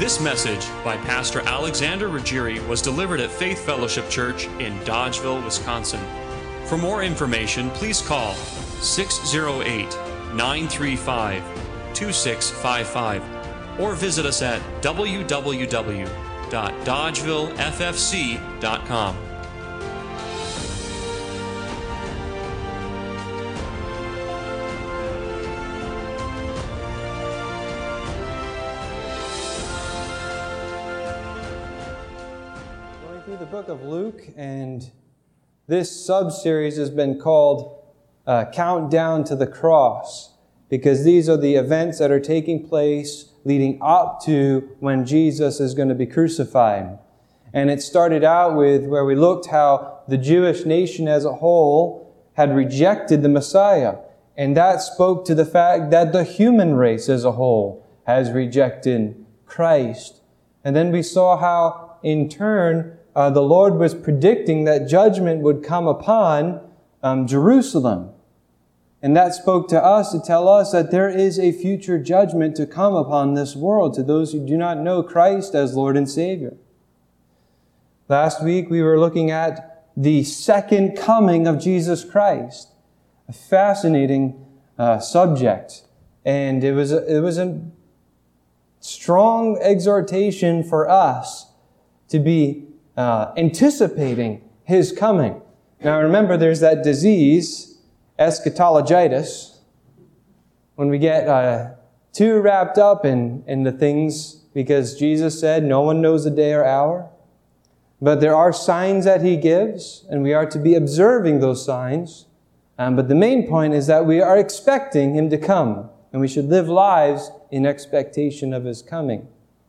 This message by Pastor Alexander Ruggieri was delivered at Faith Fellowship Church in Dodgeville, Wisconsin. For more information, please call 608-935-2655 or visit us at www.dodgevilleffc.com. The book of Luke, and this sub-series has been called Countdown to the Cross, because these are the events that are taking place leading up to when Jesus is going to be crucified. And it started out with where we looked how the Jewish nation as a whole had rejected the Messiah, and that spoke to the fact that the human race as a whole has rejected Christ. And then we saw how, in turn, the Lord was predicting that judgment would come upon Jerusalem. And that spoke to us to tell us that there is a future judgment to come upon this world to those who do not know Christ as Lord and Savior. Last week we were looking at the second coming of Jesus Christ. A fascinating subject. And it was a strong exhortation for us to be anticipating His coming. Now remember, there's that disease, eschatologitis, when we get too wrapped up in the things, because Jesus said no one knows the day or hour. But there are signs that He gives, and we are to be observing those signs. But the main point is that we are expecting Him to come, and we should live lives in expectation of His coming.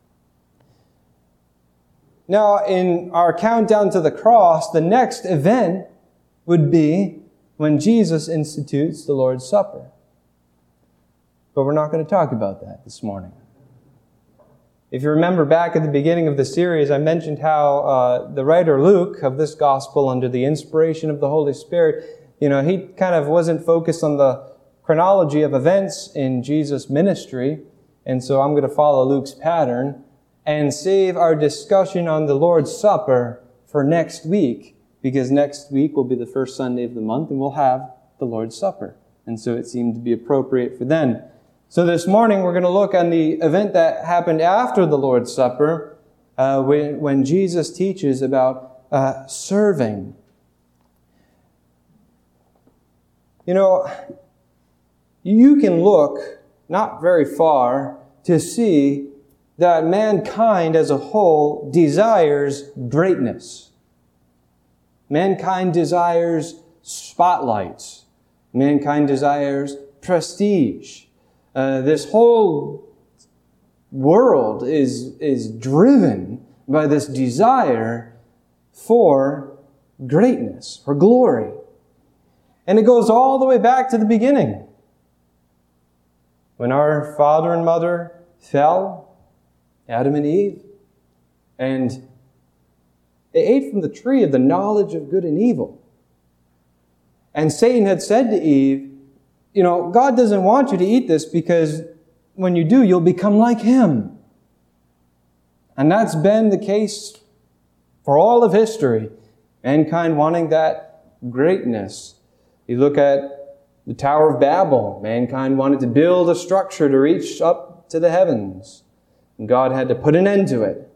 Now, in our countdown to the cross, the next event would be when Jesus institutes the Lord's Supper. But we're not going to talk about that this morning. If you remember back at the beginning of the series, I mentioned how the writer Luke of this gospel, under the inspiration of the Holy Spirit, he kind of wasn't focused on the chronology of events in Jesus' ministry. And so I'm going to follow Luke's pattern and save our discussion on the Lord's Supper for next week, because next week will be the first Sunday of the month and we'll have the Lord's Supper. And so it seemed to be appropriate for then. So this morning we're going to look on the event that happened after the Lord's Supper, when Jesus teaches about serving. You can look not very far to see that mankind as a whole desires greatness. Mankind desires spotlights. Mankind desires prestige. This whole world is driven by this desire for greatness, for glory. And it goes all the way back to the beginning. When our father and mother fell, Adam and Eve, and they ate from the tree of the knowledge of good and evil. And Satan had said to Eve, God doesn't want you to eat this because when you do, you'll become like Him. And that's been the case for all of history. Mankind wanting that greatness. You look at the Tower of Babel. Mankind wanted to build a structure to reach up to the heavens. And God had to put an end to it.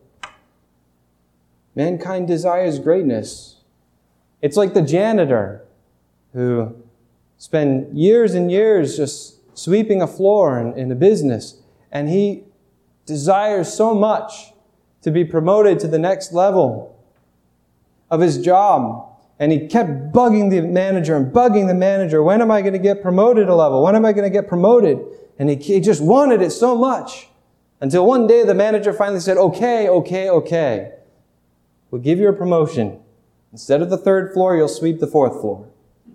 Mankind desires greatness. It's like the janitor who spent years and years just sweeping a floor in a business. And he desires so much to be promoted to the next level of his job. And he kept bugging the manager and bugging the manager. When am I going to get promoted a level? When am I going to get promoted? And he just wanted it so much. Until one day the manager finally said, okay. We'll give you a promotion. Instead of the 3rd floor, you'll sweep the 4th floor.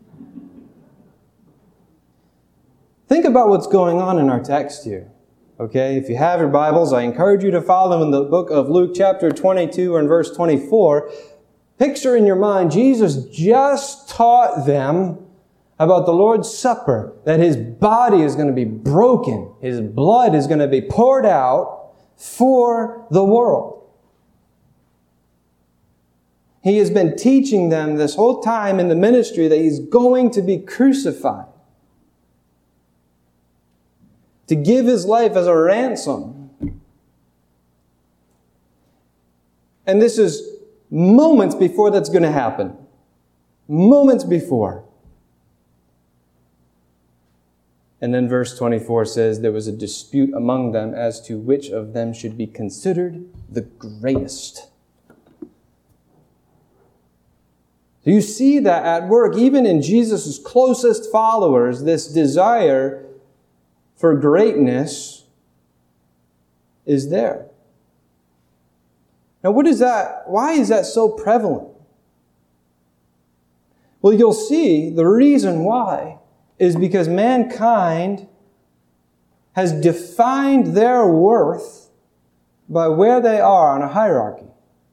Think about what's going on in our text here. Okay, if you have your Bibles, I encourage you to follow in the book of Luke chapter 22 and verse 24. Picture in your mind, Jesus just taught them about the Lord's Supper, that His body is going to be broken, His blood is going to be poured out, for the world. He has been teaching them this whole time in the ministry that He's going to be crucified, to give His life as a ransom. And this is moments before that's going to happen. Moments before. And then verse 24 says, there was a dispute among them as to which of them should be considered the greatest. So you see that at work, even in Jesus' closest followers, this desire for greatness is there. Now, what is that? Why is that so prevalent? Well, you'll see the reason why is because mankind has defined their worth by where they are on a hierarchy.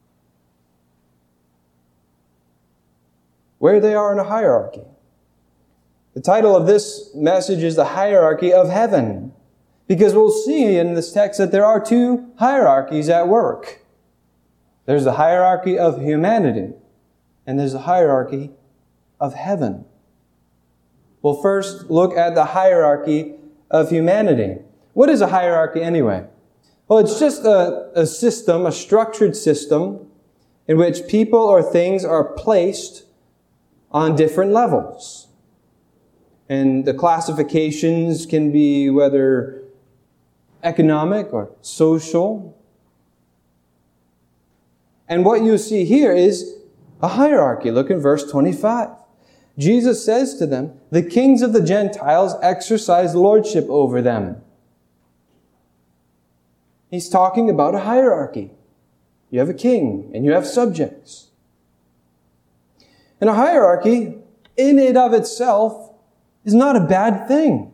Where they are in a hierarchy. The title of this message is The Hierarchy of Heaven, because we'll see in this text that there are two hierarchies at work. There's the hierarchy of humanity, and there's the hierarchy of heaven. We'll first look at the hierarchy of humanity. What is a hierarchy anyway? Well, it's just a system, a structured system, in which people or things are placed on different levels. And the classifications can be whether economic or social. And what you see here is a hierarchy. Look in verse 25. Jesus says to them, the kings of the Gentiles exercise lordship over them. He's talking about a hierarchy. You have a king and you have subjects. And a hierarchy, in and of itself, is not a bad thing.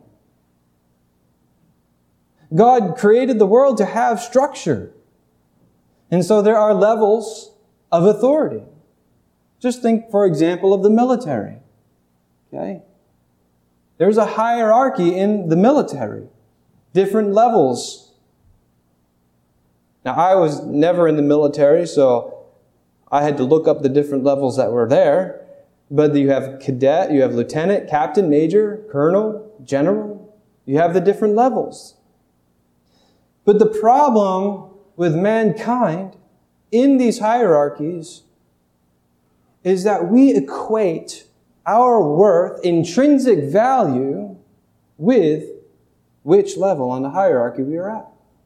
God created the world to have structure. And so there are levels of authority. Just think, for example, of the military. Okay? There's a hierarchy in the military. Different levels. Now, I was never in the military, so I had to look up the different levels that were there. But you have cadet, you have lieutenant, captain, major, colonel, general. You have the different levels. But the problem with mankind in these hierarchies is that we equate our worth, intrinsic value, with which level on the hierarchy we are at.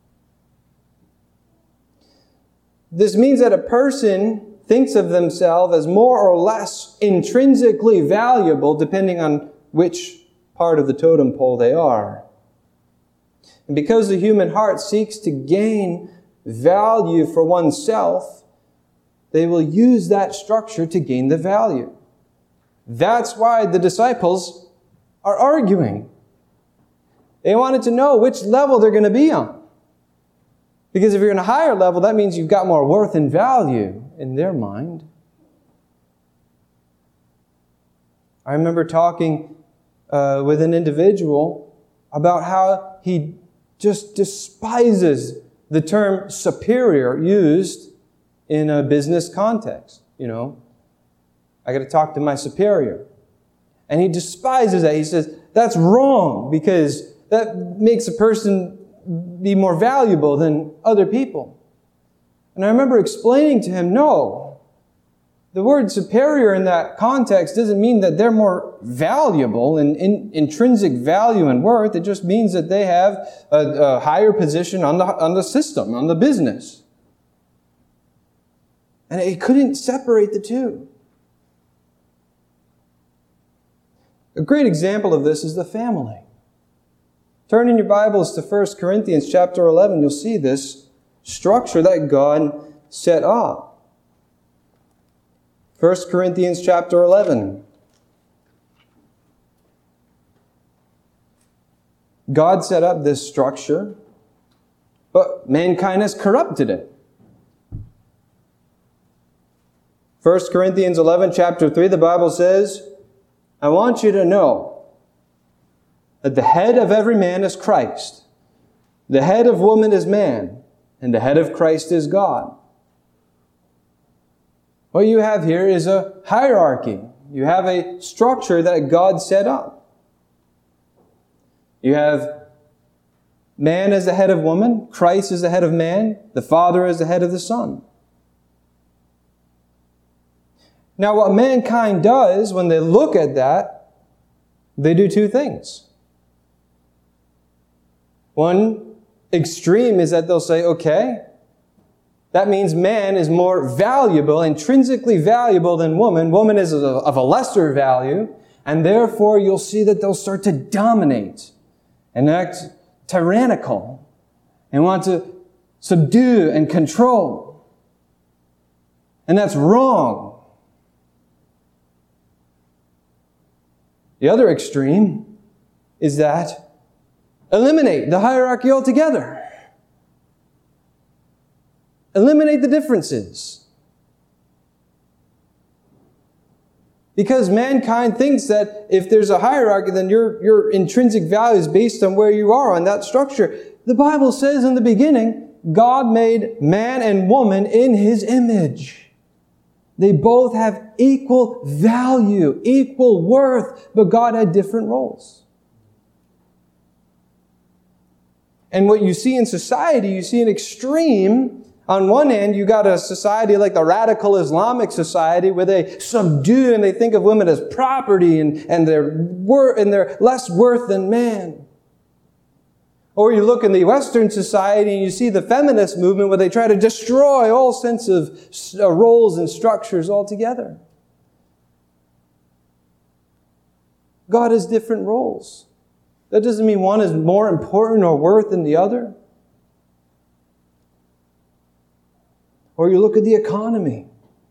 This means that a person thinks of themselves as more or less intrinsically valuable depending on which part of the totem pole they are. And because the human heart seeks to gain value for oneself, they will use that structure to gain the value. That's why the disciples are arguing. They wanted to know which level they're going to be on. Because if you're in a higher level, that means you've got more worth and value in their mind. I remember talking with an individual about how he just despises the term superior used in a business context. You know, I got to talk to my superior. And he despises that. He says, that's wrong because that makes a person be more valuable than other people. And I remember explaining to him, no, the word superior in that context doesn't mean that they're more valuable in intrinsic value and worth. It just means that they have a higher position on the system, on the business. And he couldn't separate the two. A great example of this is the family. Turn in your Bibles to 1 Corinthians chapter 11. You'll see this structure that God set up. 1 Corinthians chapter 11. God set up this structure, but mankind has corrupted it. 1 Corinthians 11 chapter 3, the Bible says, I want you to know that the head of every man is Christ. The head of woman is man, and the head of Christ is God. What you have here is a hierarchy. You have a structure that God set up. You have man as the head of woman, Christ as the head of man, the Father as the head of the Son. Now, what mankind does when they look at that, they do two things. One extreme is that they'll say, okay, that means man is more valuable, intrinsically valuable than woman. Woman is of a lesser value, and therefore you'll see that they'll start to dominate and act tyrannical and want to subdue and control. And that's wrong. The other extreme is that eliminate the hierarchy altogether. Eliminate the differences. Because mankind thinks that if there's a hierarchy, then your intrinsic value is based on where you are on that structure. The Bible says in the beginning, God made man and woman in His image. They both have equal value, equal worth, but God had different roles. And what you see in society, you see an extreme. On one hand, you got a society like the radical Islamic society where they subdue and they think of women as property and they're less worth than man. Or you look in the Western society and you see the feminist movement where they try to destroy all sense of roles and structures altogether. God has different roles. That doesn't mean one is more important or worth than the other. Or you look at the economy.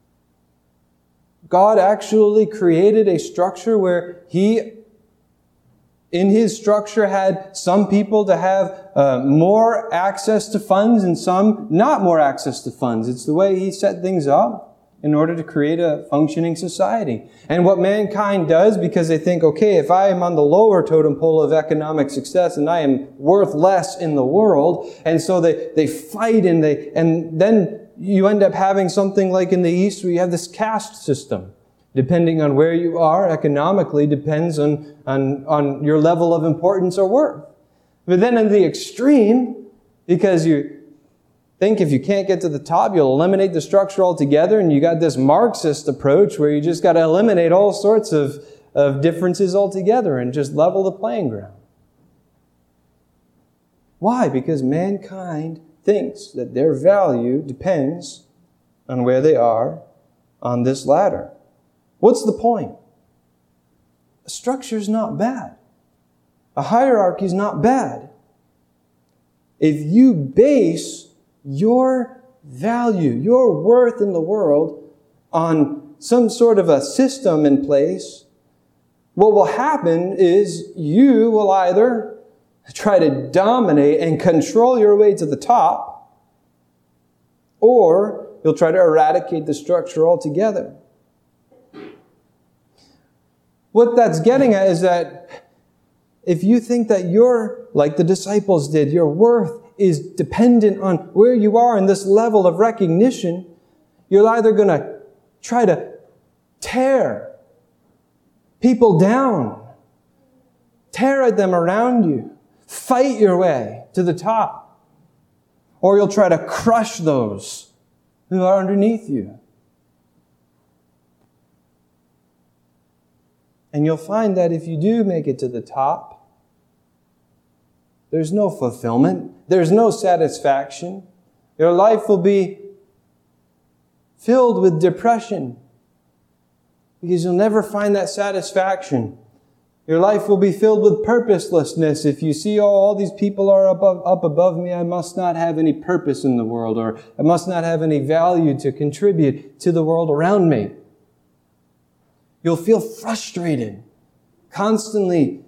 God actually created a structure where He, in His structure, had some people to have more access to funds and some not more access to funds. It's the way He set things up in order to create a functioning society. And what mankind does, because they think, okay, if I am on the lower totem pole of economic success and I am worth less in the world, and so they fight and then you end up having something like in the East where you have this caste system. Depending on where you are economically depends on your level of importance or worth. But then in the extreme, because you think if you can't get to the top, you'll eliminate the structure altogether, and you got this Marxist approach where you just got to eliminate all sorts of differences altogether and just level the playing ground. Why? Because mankind thinks that their value depends on where they are on this ladder. What's the point? A structure is not bad. A hierarchy is not bad. If you base your value, your worth in the world on some sort of a system in place, what will happen is you will either try to dominate and control your way to the top, or you'll try to eradicate the structure altogether. What that's getting at is that if you think that you're, like the disciples did, your worth is dependent on where you are in this level of recognition, you're either going to try to tear people down, tear at them around you, fight your way to the top, or you'll try to crush those who are underneath you. And you'll find that if you do make it to the top, there's no fulfillment. There's no satisfaction. Your life will be filled with depression because you'll never find that satisfaction. Your life will be filled with purposelessness. If you see, all these people are up above me, I must not have any purpose in the world, or I must not have any value to contribute to the world around me. You'll feel frustrated, constantly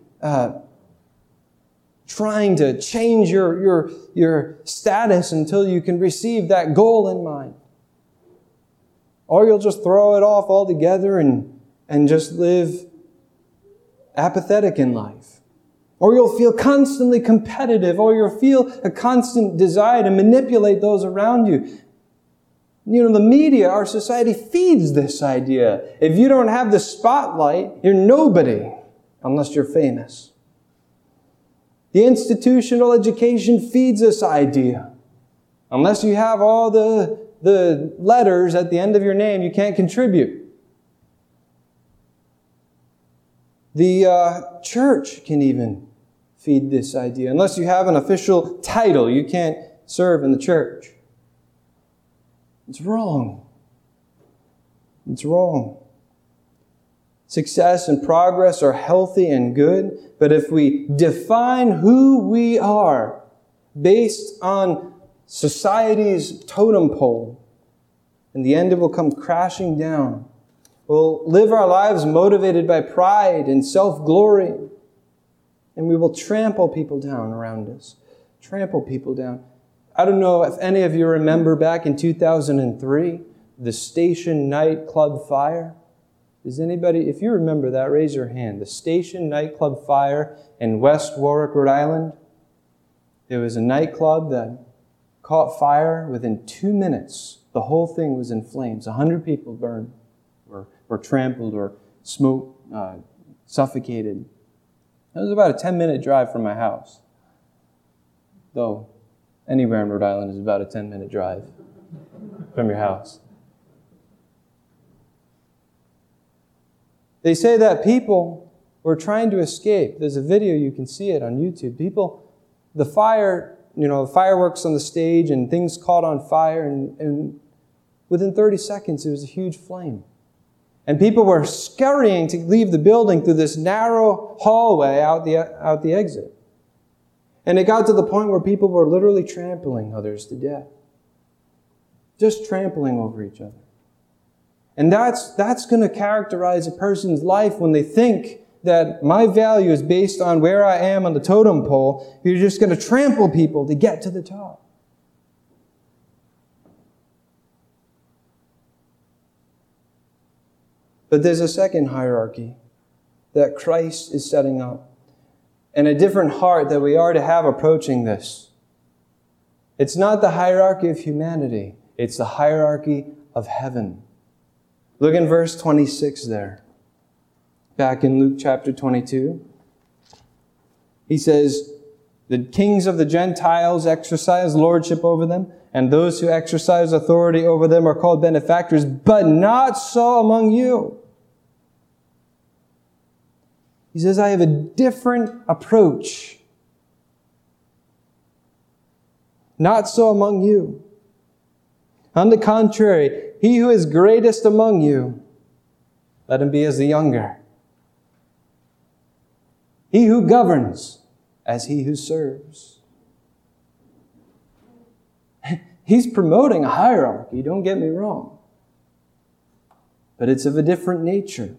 trying to change your status until you can receive that goal in mind. Or you'll just throw it off altogether and just live apathetic in life. Or you'll feel constantly competitive, or you'll feel a constant desire to manipulate those around you. You know, the media, our society feeds this idea. If you don't have the spotlight, you're nobody unless you're famous. The institutional education feeds this idea. Unless you have all the letters at the end of your name, you can't contribute. The church can even feed this idea. Unless you have an official title, you can't serve in the church. It's wrong. It's wrong. Success and progress are healthy and good, but if we define who we are based on society's totem pole, in the end it will come crashing down. We'll live our lives motivated by pride and self-glory, and we will trample people down around us. Trample people down. I don't know if any of you remember back in 2003, the Station nightclub fire. Does anybody, if you remember that, raise your hand. The Station nightclub fire in West Warwick, Rhode Island. There was a nightclub that caught fire. Within 2 minutes, the whole thing was in flames. 100 people burned, or trampled, or smoked, suffocated. It was about a 10-minute drive from my house. Though anywhere in Rhode Island is about a 10-minute drive from your house. They say that people were trying to escape. There's a video, you can see it on YouTube. The fire, fireworks on the stage and things caught on fire, and within 30 seconds it was a huge flame. And people were scurrying to leave the building through this narrow hallway out the exit. And it got to the point where people were literally trampling others to death. Just trampling over each other. And that's going to characterize a person's life when they think that my value is based on where I am on the totem pole. You're just going to trample people to get to the top. But there's a second hierarchy that Christ is setting up, and a different heart that we are to have approaching this. It's not the hierarchy of humanity. It's the hierarchy of heaven. Look in verse 26 there. Back in Luke chapter 22. He says, the kings of the Gentiles exercise lordship over them, and those who exercise authority over them are called benefactors, but not so among you. He says, I have a different approach. Not so among you. On the contrary, he who is greatest among you, let him be as the younger. He who governs as he who serves. He's promoting a hierarchy, don't get me wrong. But it's of a different nature.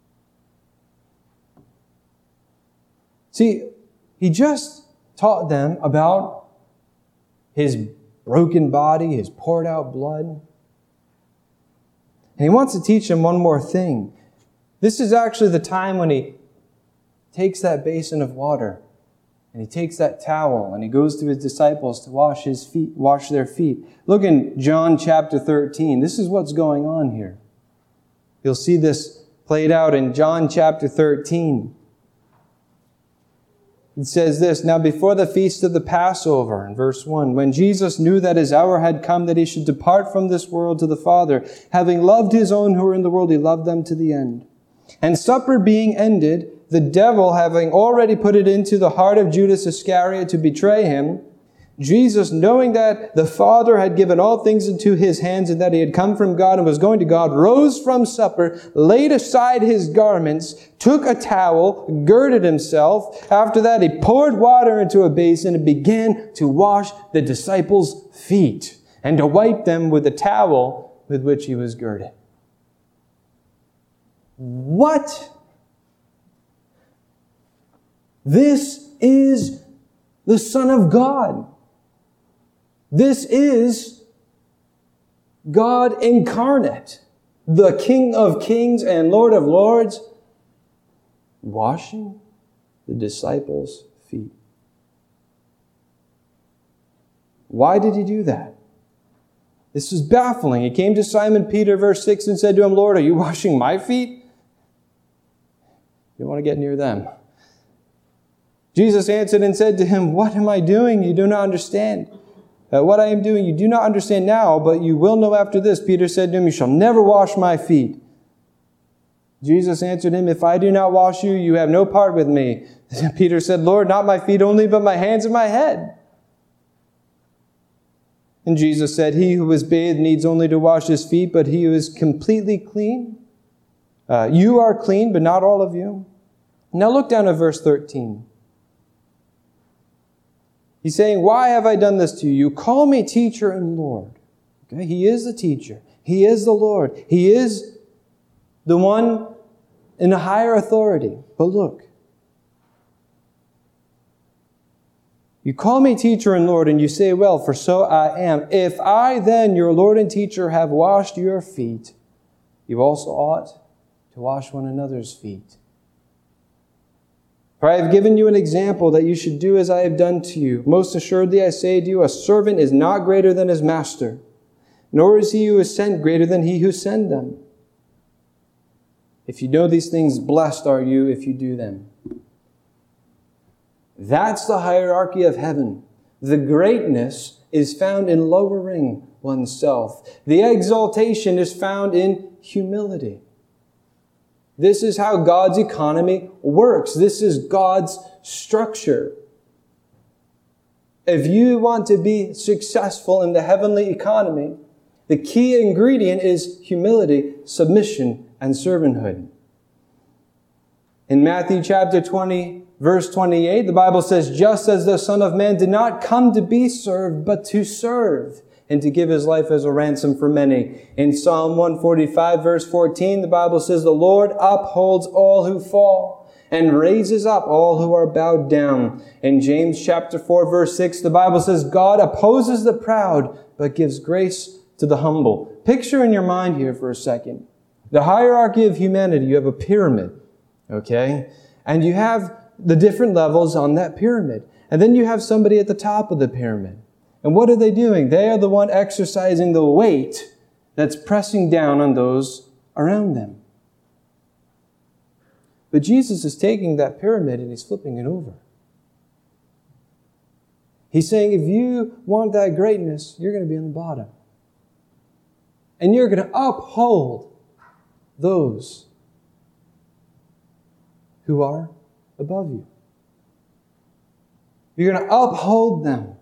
See, he just taught them about his broken body, his poured out blood. And he wants to teach them one more thing. This is actually the time when he takes that basin of water and he takes that towel and he goes to his disciples to wash their feet. Look in John chapter 13. This is what's going on here. You'll see this played out in John chapter 13. It says this, now before the feast of the Passover, in verse 1, when Jesus knew that his hour had come that he should depart from this world to the Father, having loved his own who were in the world, he loved them to the end. And supper being ended, the devil having already put it into the heart of Judas Iscariot to betray him, Jesus, knowing that the Father had given all things into his hands and that he had come from God and was going to God, rose from supper, laid aside his garments, took a towel, girded himself. After that, he poured water into a basin and began to wash the disciples' feet and to wipe them with the towel with which he was girded. What? This is the Son of God. This is God incarnate, the King of Kings and Lord of Lords, washing the disciples' feet. Why did he do that? This is baffling. He came to Simon Peter, verse 6, and said to him, Lord, are you washing my feet? You don't want to get near them. Jesus answered and said to him, what am I doing? You do not understand. What I am doing you do not understand now, but you will know after this. Peter said to him, you shall never wash my feet. Jesus answered him, if I do not wash you, you have no part with me. Peter said, Lord, not my feet only, but my hands and my head. And Jesus said, he who is bathed needs only to wash his feet, but he who is completely clean. You are clean, but not all of you. Now look down at verse 13. He's saying, why have I done this to you? You call me teacher and Lord. Okay? He is the teacher. He is the Lord. He is the one in a higher authority. But look. You call me teacher and Lord, and you say, well, for so I am. If I then, your Lord and teacher, have washed your feet, you also ought to wash one another's feet. For I have given you an example that you should do as I have done to you. Most assuredly I say to you, a servant is not greater than his master, nor is he who is sent greater than he who sent them. If you know these things, blessed are you if you do them. That's the hierarchy of heaven. The greatness is found in lowering oneself. The exaltation is found in humility. This is how God's economy works. This is God's structure. If you want to be successful in the heavenly economy, the key ingredient is humility, submission, and servanthood. In Matthew chapter 20, verse 28, the Bible says, just as the Son of Man did not come to be served, but to serve, and to give his life as a ransom for many. In Psalm 145, verse 14, the Bible says, the Lord upholds all who fall, and raises up all who are bowed down. In James chapter 4, verse 6, the Bible says, God opposes the proud, but gives grace to the humble. Picture in your mind here for a second. The hierarchy of humanity, you have a pyramid, okay? And you have the different levels on that pyramid. And then you have somebody at the top of the pyramid. And what are they doing? They are the one exercising the weight that's pressing down on those around them. But Jesus is taking that pyramid and he's flipping it over. He's saying, if you want that greatness, you're going to be on the bottom. And you're going to uphold those who are above you. You're going to uphold them.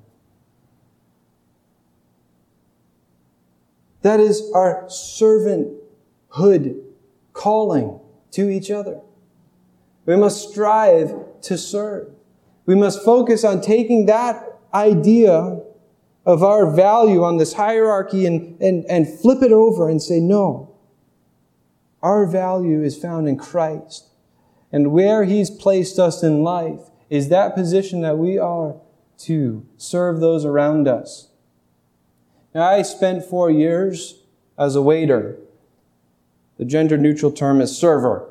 That is our servanthood calling to each other. We must strive to serve. We must focus on taking that idea of our value on this hierarchy and flip it over and say, no, our value is found in Christ. And where He's placed us in life is that position that we are to serve those around us. Now, I spent 4 years as a waiter. The gender-neutral term is server.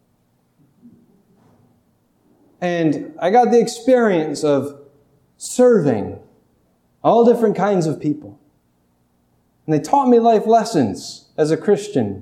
And I got the experience of serving all different kinds of people. And they taught me life lessons as a Christian.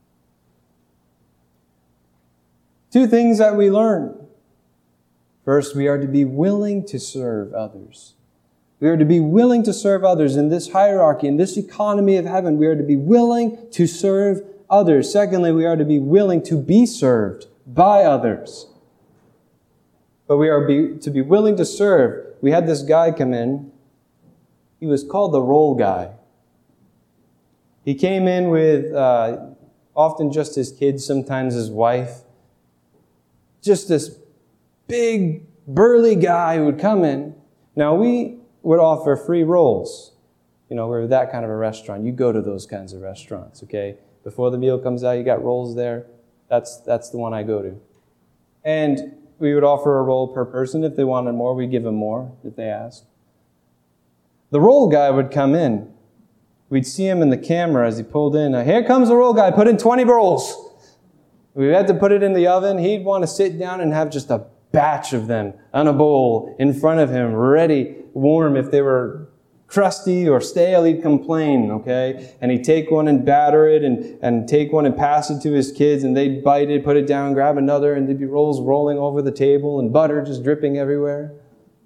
2 things that we learned. First, we are to be willing to serve others. We are to be willing to serve others in this hierarchy, in this economy of heaven. We are to be willing to serve others. Secondly, we are to be willing to be served by others. But we are to be willing to serve. We had this guy come in. He was called the roll guy. He came in with often just his kids, sometimes his wife. Just this big, burly guy who would come in. Now, we would offer free rolls. You know, we're that kind of a restaurant. You go to those kinds of restaurants, okay? Before the meal comes out, you got rolls there. That's the one I go to. And we would offer a roll per person. If they wanted more, we'd give them more if they asked. The roll guy would come in. We'd see him in the camera as he pulled in. Here comes the roll guy. Put in 20 rolls. We had to put it in the oven. He'd want to sit down and have just a batch of them on a bowl in front of him, ready, warm. If they were crusty or stale, he'd complain, okay? And he'd take one and batter it and take one and pass it to his kids, and they'd bite it, put it down, grab another, and there'd be rolls rolling over the table and butter just dripping everywhere.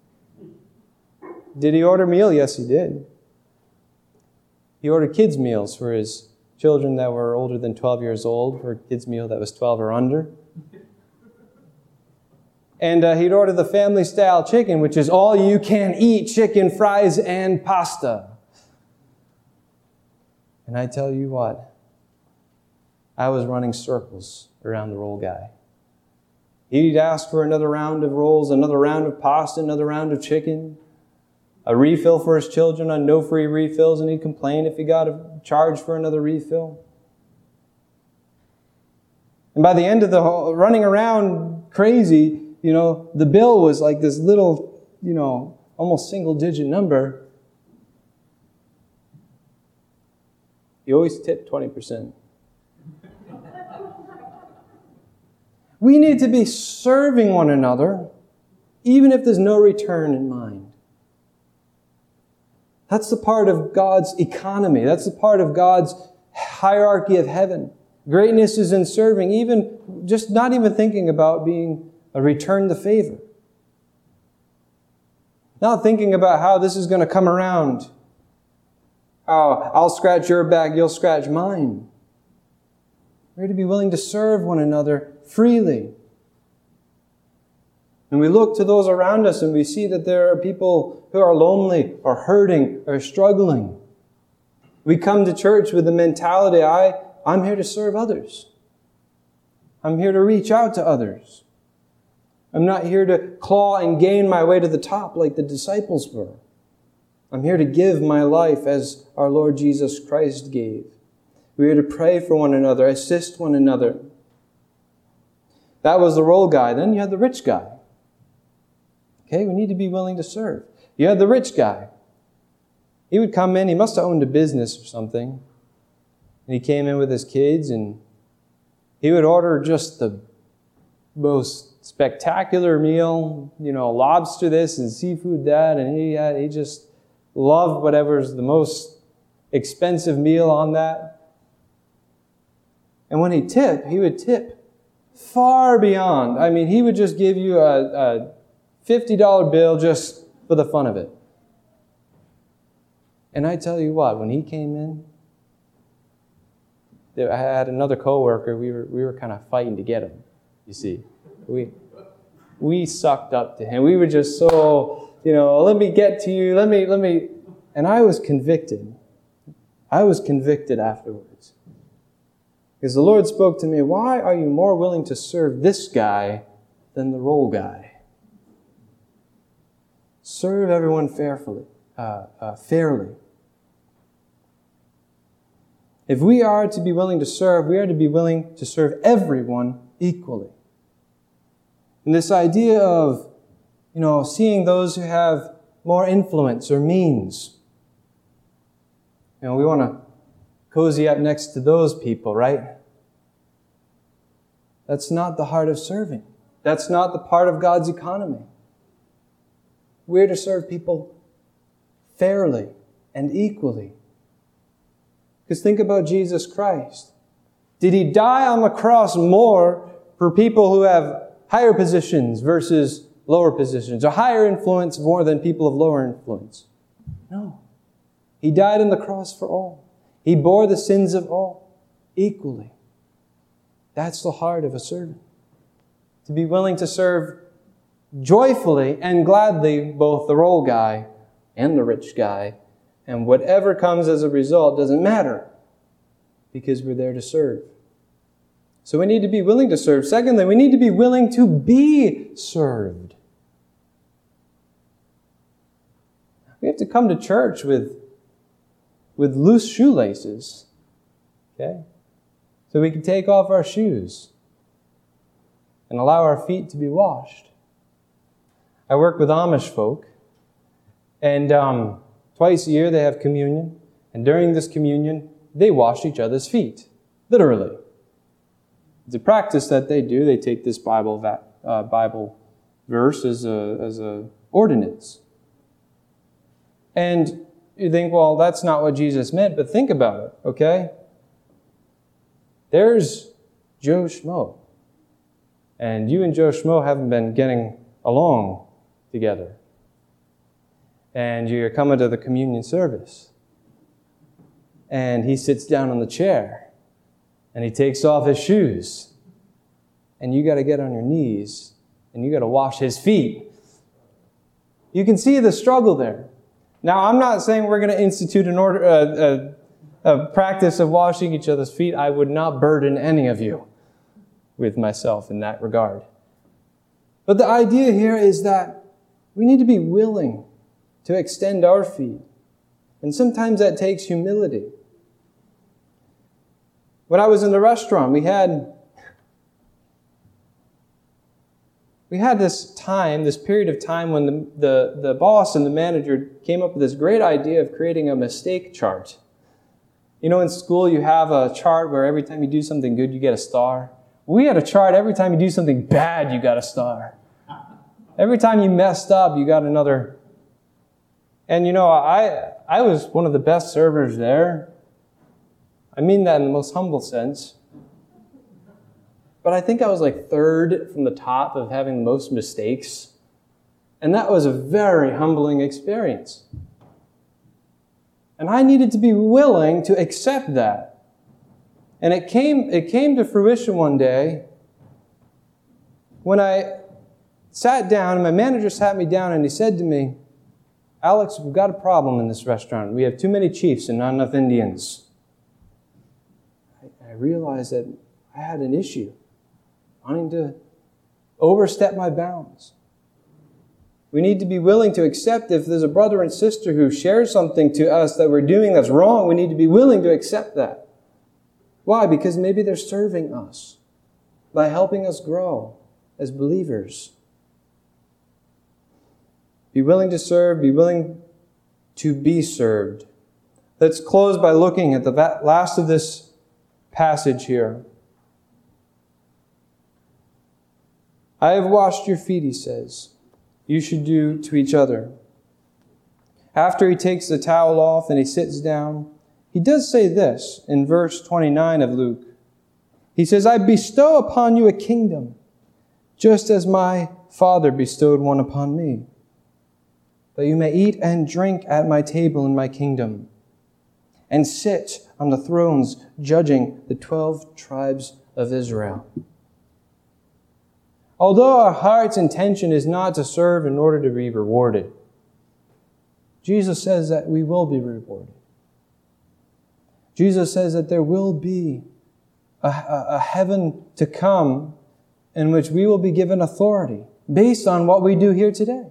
Did he order meal? Yes, he did. He ordered kids' meals for his children that were older than 12 years old, for a kids' meal that was 12 or under. And he'd order the family-style chicken, which is all-you-can-eat chicken, fries, and pasta. And I tell you what, I was running circles around the roll guy. He'd ask for another round of rolls, another round of pasta, another round of chicken, a refill for his children on no free refills, and he'd complain if he got a charge for another refill. And by the end of the whole, running around crazy, the bill was like this little, almost single-digit number. He always tipped 20%. We need to be serving one another, even if there's no return in mind. That's the part of God's economy. That's the part of God's hierarchy of heaven. Greatness is in serving, not even thinking about being a return the favor. Not thinking about how this is going to come around. How I'll scratch your back, you'll scratch mine. We're to be willing to serve one another freely. And we look to those around us and we see that there are people who are lonely or hurting or struggling. We come to church with the mentality, I'm here to serve others. I'm here to reach out to others. I'm not here to claw and gain my way to the top like the disciples were. I'm here to give my life as our Lord Jesus Christ gave. We're here to pray for one another, assist one another. That was the roll guy. Then you had the rich guy. Okay, we need to be willing to serve. You had the rich guy. He would come in, he must have owned a business or something. And he came in with his kids and he would order just the most spectacular meal, lobster this and seafood that, and he just loved whatever's the most expensive meal on that. And when he would tip far beyond. I mean, he would just give you a $50 bill just for the fun of it. And I tell you what, when he came in, I had another coworker. We were kind of fighting to get him. You see, we sucked up to him. We were just so, let me get to you. Let me. And I was convicted. I was convicted afterwards. Because the Lord spoke to me, why are you more willing to serve this guy than the roll guy? Serve everyone fairly. If we are to be willing to serve, we are to be willing to serve everyone equally. And this idea of, seeing those who have more influence or means. We want to cozy up next to those people, right? That's not the heart of serving. That's not the part of God's economy. We're to serve people fairly and equally. Because think about Jesus Christ. Did he die on the cross more for people who have higher positions versus lower positions, or higher influence more than people of lower influence? No. He died on the cross for all. He bore the sins of all equally. That's the heart of a servant. To be willing to serve joyfully and gladly both the roll guy and the rich guy. And whatever comes as a result doesn't matter, because we're there to serve. So we need to be willing to serve. Secondly, we need to be willing to be served. We have to come to church with loose shoelaces, okay? So we can take off our shoes and allow our feet to be washed. I work with Amish folk, and twice a year they have communion, and during this communion, they wash each other's feet, literally. It's a practice that they do. They take this Bible verse as a ordinance. And you think, well, that's not what Jesus meant, but think about it, okay? There's Joe Schmo. And you and Joe Schmo haven't been getting along together. And you're coming to the communion service. And he sits down on the chair. And he takes off his shoes. And you got to get on your knees. And you got to wash his feet. You can see the struggle there. Now, I'm not saying we're going to institute a practice of washing each other's feet. I would not burden any of you with myself in that regard. But the idea here is that we need to be willing to extend our feet. And sometimes that takes humility. When I was in the restaurant, we had this period of time when the boss and the manager came up with this great idea of creating a mistake chart. You know, in school you have a chart where every time you do something good, you get a star. We had a chart every time you do something bad, you got a star. Every time you messed up, you got another. And you know, I was one of the best servers there. I mean that in the most humble sense. But I think I was like third from the top of having the most mistakes. And that was a very humbling experience. And I needed to be willing to accept that. And it came to fruition one day when I sat down and my manager sat me down and he said to me, "Alex, we've got a problem in this restaurant. We have too many chiefs and not enough Indians." I realized that I had an issue, wanting to overstep my bounds. We need to be willing to accept if there's a brother and sister who shares something to us that we're doing that's wrong, we need to be willing to accept that. Why? Because maybe they're serving us by helping us grow as believers. Be willing to serve, be willing to be served. Let's close by looking at the last of this passage here. I have washed your feet, he says. You should do to each other. After he takes the towel off and he sits down, he does say this in verse 29 of Luke. He says, I bestow upon you a kingdom, just as my Father bestowed one upon me, that you may eat and drink at my table in my kingdom, and sit on the thrones judging the 12 tribes of Israel. Although our heart's intention is not to serve in order to be rewarded, Jesus says that we will be rewarded. Jesus says that there will be a heaven to come in which we will be given authority based on what we do here today.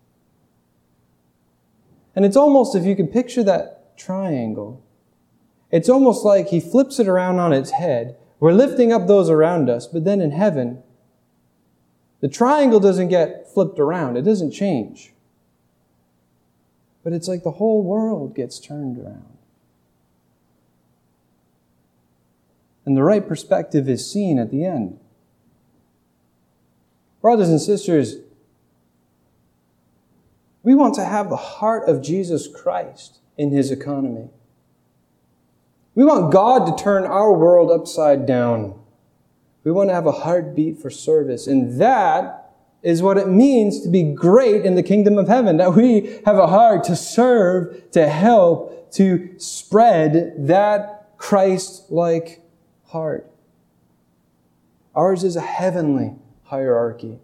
And it's almost, if you can picture that triangle, it's almost like he flips it around on its head. We're lifting up those around us, but then in heaven, the triangle doesn't get flipped around. It doesn't change. But it's like the whole world gets turned around. And the right perspective is seen at the end. Brothers and sisters, we want to have the heart of Jesus Christ in His economy. We want God to turn our world upside down. We want to have a heartbeat for service. And that is what it means to be great in the kingdom of heaven. That we have a heart to serve, to help, to spread that Christ-like heart. Ours is a heavenly hierarchy.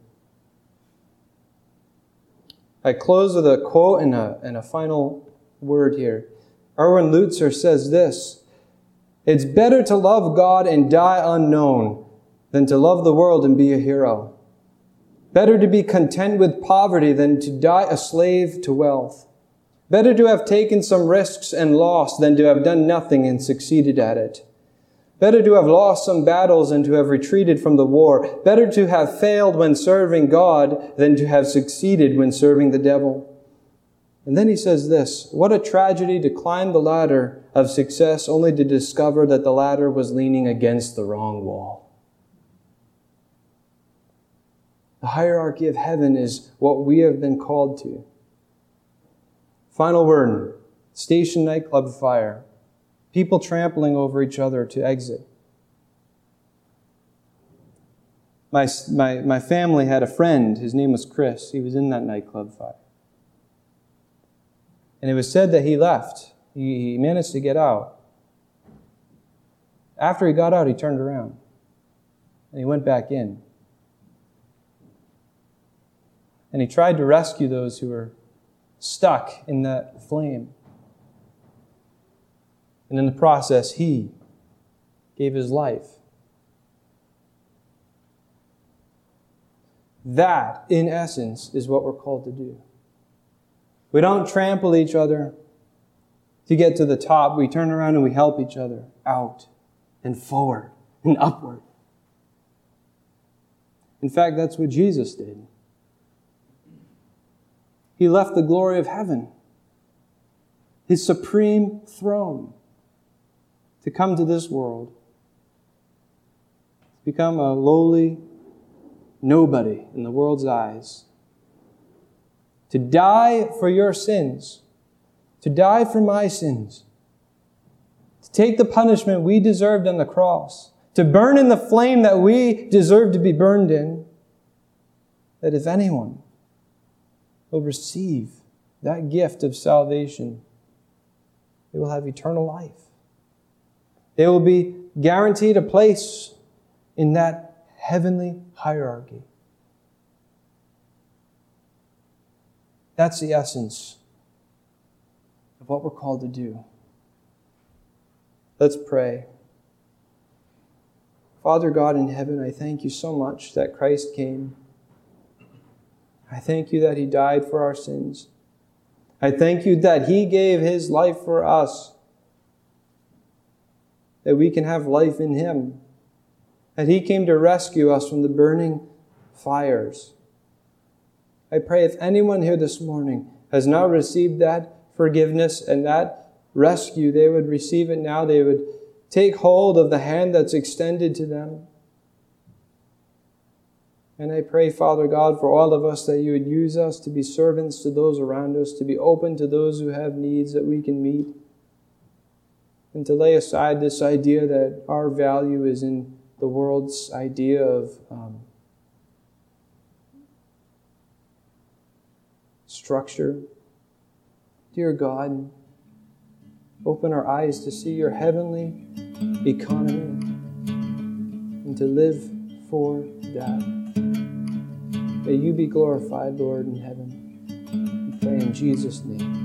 I close with a quote and a final word here. Erwin Lutzer says this: "It's better to love God and die unknown than to love the world and be a hero. Better to be content with poverty than to die a slave to wealth. Better to have taken some risks and lost than to have done nothing and succeeded at it. Better to have lost some battles than to have retreated from the war. Better to have failed when serving God than to have succeeded when serving the devil." And then he says this: "What a tragedy to climb the ladder of success only to discover that the ladder was leaning against the wrong wall." The hierarchy of heaven is what we have been called to. Final word, station nightclub fire. People trampling over each other to exit. My family had a friend, his name was Chris. He was in that nightclub fire. And it was said that he left. He managed to get out. After he got out, he turned around. And he went back in. And he tried to rescue those who were stuck in that flame. And in the process, he gave his life. That, in essence, is what we're called to do. We don't trample each other to get to the top. We turn around and we help each other out and forward and upward. In fact, that's what Jesus did. He left the glory of heaven, His supreme throne, to come to this world, to become a lowly nobody in the world's eyes, to die for your sins, to die for my sins, to take the punishment we deserved on the cross, to burn in the flame that we deserve to be burned in, that if anyone will receive that gift of salvation, they will have eternal life. They will be guaranteed a place in that heavenly hierarchy. That's the essence of what we're called to do. Let's pray. Father God in heaven, I thank you so much that Christ came. I thank you that He died for our sins. I thank you that He gave His life for us, that we can have life in Him, that He came to rescue us from the burning fires. I pray if anyone here this morning has not received that forgiveness and that rescue, they would receive it now. They would take hold of the hand that's extended to them. And I pray, Father God, for all of us, that you would use us to be servants to those around us, to be open to those who have needs that we can meet, and to lay aside this idea that our value is in the world's idea of structure. Dear God, open our eyes to see your heavenly economy and to live for that. May you be glorified, Lord, in heaven. We pray in Jesus' name.